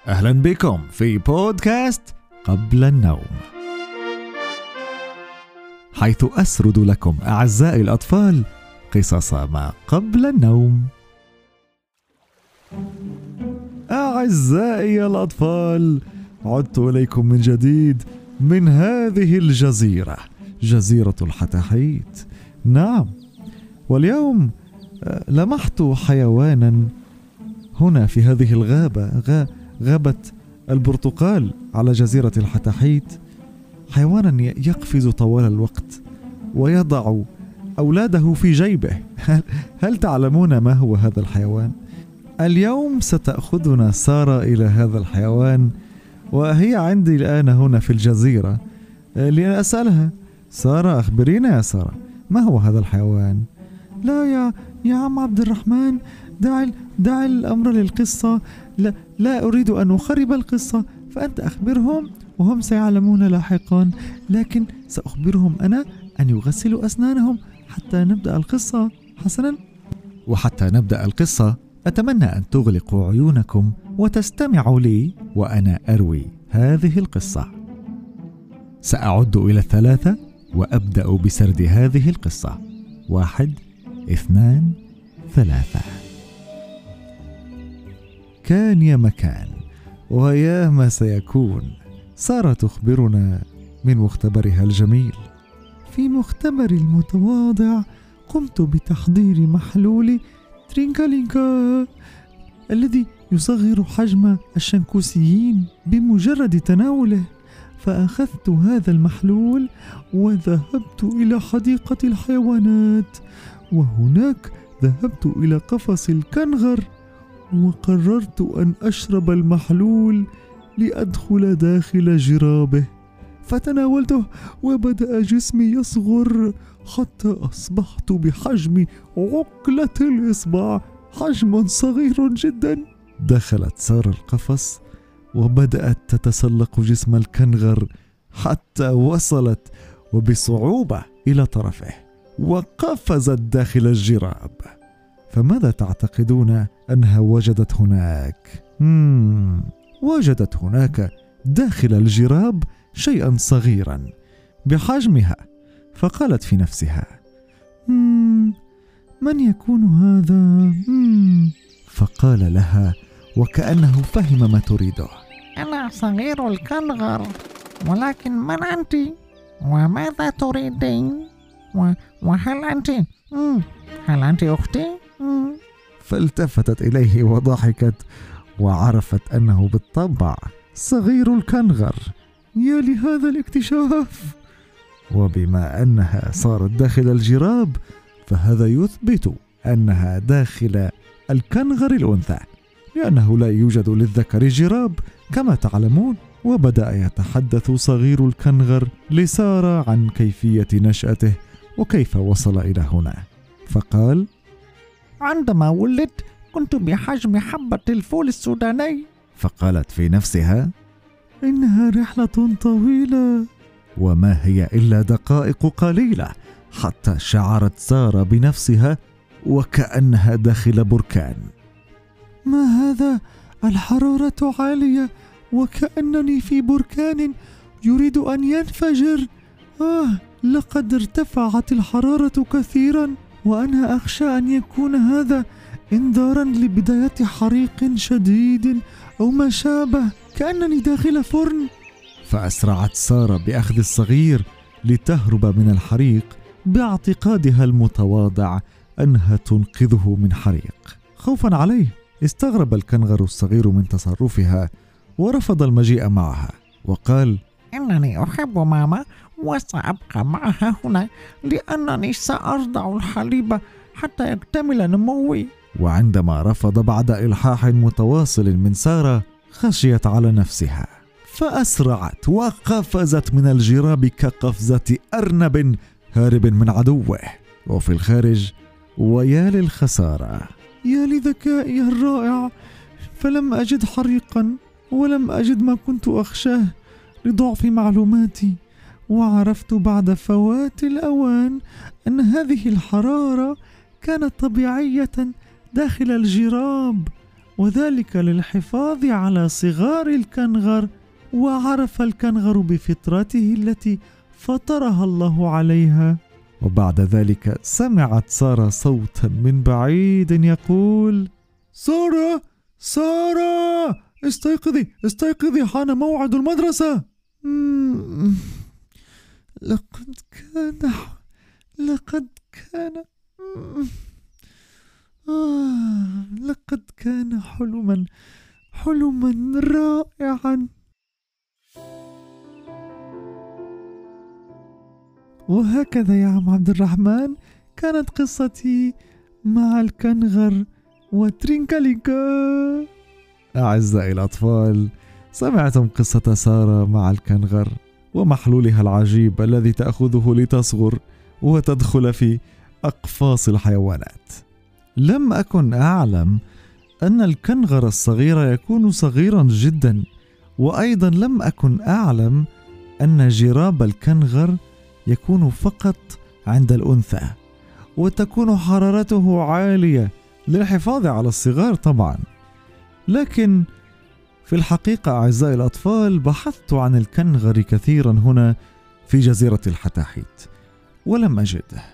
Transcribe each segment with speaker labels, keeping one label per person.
Speaker 1: أهلا بكم في بودكاست قبل النوم، حيث أسرد لكم أعزائي الأطفال قصص ما قبل النوم. أعزائي الأطفال، عدت إليكم من جديد من هذه الجزيرة، جزيرة الحتحيت. نعم، واليوم لمحت حيوانا هنا في هذه الغابة، غابة البرتقال على جزيرة الحتحيت. حيوانا يقفز طوال الوقت ويضع أولاده في جيبه. هل تعلمون ما هو هذا الحيوان؟ اليوم ستأخذنا سارة إلى هذا الحيوان، وهي عندي الآن هنا في الجزيرة لأسألها: سارة، أخبرينا يا سارة، ما هو هذا الحيوان؟ لا يا عم عبد الرحمن، دع الأمر للقصة. لا أريد أن أخرب القصة، فأنت أخبرهم وهم سيعلمون لاحقا، لكن سأخبرهم أنا أن يغسلوا أسنانهم حتى نبدأ القصة. حسنا، وحتى نبدأ القصة أتمنى أن تغلقوا عيونكم وتستمعوا لي وأنا أروي هذه القصة. سأعد إلى 3 وأبدأ بسرد هذه القصة. 1 2 3. كان يا مكان ويا ما سيكون. سارة تخبرنا من مختبرها الجميل: في مختبري المتواضع قمت بتحضير محلول ترينكالينكا الذي يصغر حجم الشنكوسيين بمجرد تناوله. فأخذت هذا المحلول وذهبت إلى حديقة الحيوانات، وهناك ذهبت إلى قفص الكنغر وقررت أن أشرب المحلول لأدخل داخل جرابه. فتناولته وبدأ جسمي يصغر حتى أصبحت بحجم عقلة الإصبع، حجم صغير جدا. دخلت سارة القفص وبدأت تتسلق جسم الكنغر حتى وصلت وبصعوبة إلى طرفه وقفزت داخل الجراب. فماذا تعتقدون أنها وجدت هناك؟ وجدت هناك داخل الجراب شيئا صغيرا بحجمها، فقالت في نفسها: من يكون هذا؟ فقال لها وكأنه فهم ما تريده:
Speaker 2: أنا صغير الكنغر، ولكن من أنت؟ وماذا تريدين؟ وهل أنت هل أنت أختي؟
Speaker 1: فالتفتت إليه وضحكت وعرفت أنه بالطبع صغير الكنغر. يا لهذا الاكتشاف! وبما أنها صارت داخل الجراب فهذا يثبت أنها داخل الكنغر الأنثى، لأنه لا يوجد للذكر جراب كما تعلمون. وبدأ يتحدث صغير الكنغر لسارة عن كيفية نشأته وكيف وصل إلى هنا. فقال:
Speaker 2: عندما ولدت كنت بحجم حبة الفول السوداني.
Speaker 1: فقالت في نفسها: إنها رحلة طويلة. وما هي إلا دقائق قليلة حتى شعرت سارة بنفسها وكأنها داخل بركان. ما هذا؟ الحرارة عالية وكأنني في بركان يريد أن ينفجر. لقد ارتفعت الحرارة كثيرا، وأنا أخشى أن يكون هذا إنذارا لبداية حريق شديد أو ما شابه، كأنني داخل فرن. فأسرعت سارة بأخذ الصغير لتهرب من الحريق باعتقادها المتواضع أنها تنقذه من حريق. خوفا عليه استغرب الكنغر الصغير من تصرفها ورفض المجيء معها، وقال:
Speaker 2: إنني أحب ماما وسأبقى معها هنا لأنني سأرضع الحليب حتى يكتمل نموي.
Speaker 1: وعندما رفض بعد إلحاح متواصل من سارة خشيت على نفسها، فأسرعت وقفزت من الجراب كقفزة أرنب هارب من عدوه. وفي الخارج، ويا للخسارة، يا لذكائي الرائع، فلم أجد حريقا ولم أجد ما كنت أخشاه لضعف معلوماتي. وعرفت بعد فوات الأوان أن هذه الحرارة كانت طبيعية داخل الجراب، وذلك للحفاظ على صغار الكنغر. وعرف الكنغر بفطرته التي فطرها الله عليها. وبعد ذلك سمعت سارة صوتا من بعيد يقول: سارة، سارة، استيقظي استيقظي، حان موعد المدرسة. لقد كان لقد كان لقد كان حلما رائعا. وهكذا يا عم عبد الرحمن كانت قصتي مع الكنغر وترينكالينكا. أعزائي الأطفال، سمعتم قصة سارة مع الكنغر ومحلولها العجيب الذي تأخذه لتصغر وتدخل في أقفاص الحيوانات. لم أكن أعلم أن الكنغر الصغير يكون صغيرا جدا، وأيضا لم أكن أعلم أن جراب الكنغر يكون فقط عند الأنثى، وتكون حرارته عالية للحفاظ على الصغار طبعا. لكن في الحقيقة أعزائي الأطفال، بحثت عن الكنغر كثيرا هنا في جزيرة الحتاحيت ولم أجده.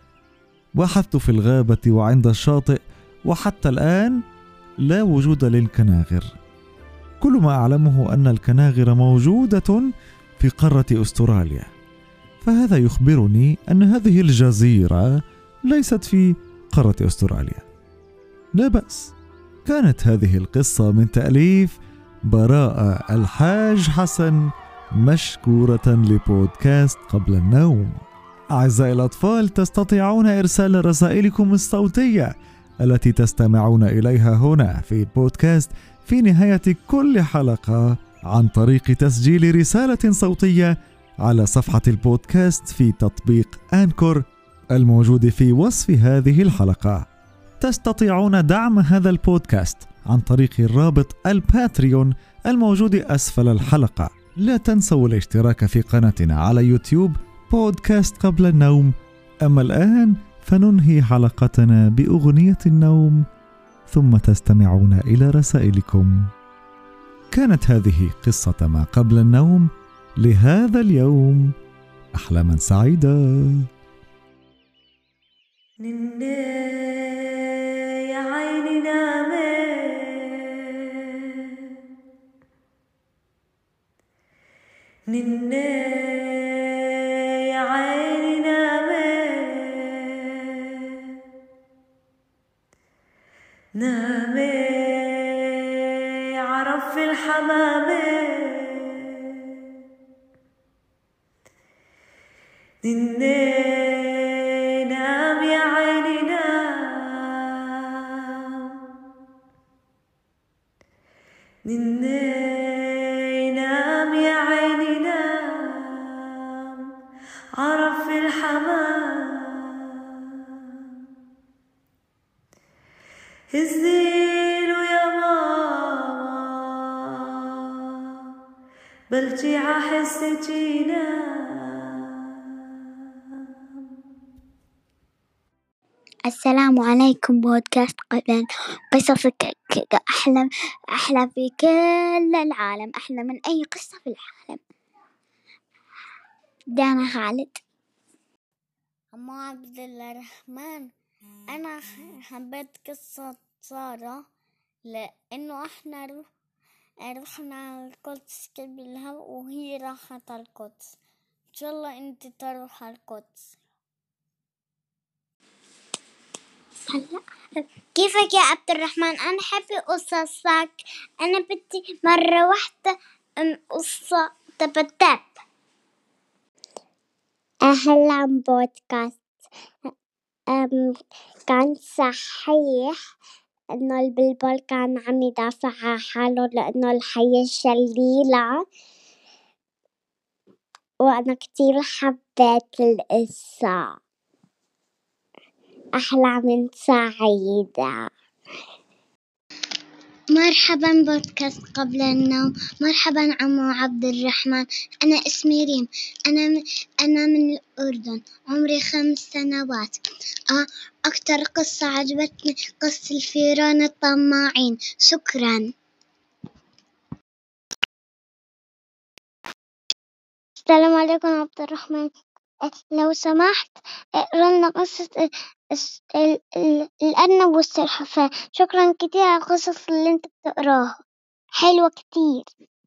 Speaker 1: بحثت في الغابة وعند الشاطئ، وحتى الآن لا وجود للكناغر. كل ما أعلمه أن الكناغر موجودة في قارة أستراليا، فهذا يخبرني أن هذه الجزيرة ليست في قارة أستراليا. لا بأس، كانت هذه القصة من تأليف براءة الحاج حسن، مشكورة لبودكاست قبل النوم. أعزائي الأطفال، تستطيعون إرسال رسائلكم الصوتية التي تستمعون إليها هنا في بودكاست في نهاية كل حلقة عن طريق تسجيل رسالة صوتية على صفحة البودكاست في تطبيق أنكور الموجود في وصف هذه الحلقة. تستطيعون دعم هذا البودكاست عن طريق الرابط الباتريون الموجود أسفل الحلقة. لا تنسوا الاشتراك في قناتنا على يوتيوب بودكاست قبل النوم. أما الآن فننهي حلقتنا بأغنية النوم، ثم تستمعون إلى رسائلكم. كانت هذه قصة ما قبل النوم لهذا اليوم. أحلاما سعيدة.
Speaker 3: يا عيني نامي، يا عيني نامي، عرف الحمامة، نام يا عيني نام يا عيني نام، عرف الحمام، هزيله يا ماما، بلجي عحس جينا.
Speaker 4: السلام عليكم. بودكاست قصصك أحلى في كل العالم، أحلى من أي قصة في العالم. دانا خالد.
Speaker 5: أم عبد الرحمن، أنا حبيت قصة سارة لأنه إحنا رحنا القدس قبلها وهي راحت القدس. إن شاء الله أنت تروح القدس.
Speaker 4: كيفك يا عبد الرحمن؟ أنا أحب قصصك. أنا بدي مرة واحدة قصة تبتب. أهلا بودكاست. كان صحيح إنه البلبل كان عم يدافع عن حاله لأنه الحياة شليلة، وأنا كتير حبيت القصة. أحلى من سعيدة. مرحبا بودكاست قبل النوم. مرحبا عمو عبد الرحمن. أنا اسمي ريم. أنا من الأردن، عمري 5 سنوات. أكتر قصة عجبتني قصة الفيران الطماعين. شكرا. السلام عليكم عبد الرحمن، لو سمحت اقرأ لنا قصة الأرنب والسلحفاة. شكرا كتير على القصص اللي انت بتقراها، حلوة كتير.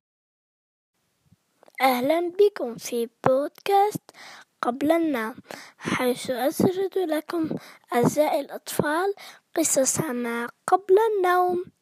Speaker 6: أهلا بكم في بودكاست قبل النوم، حيث أسرد لكم أعزائي الأطفال قصص ما قبل النوم.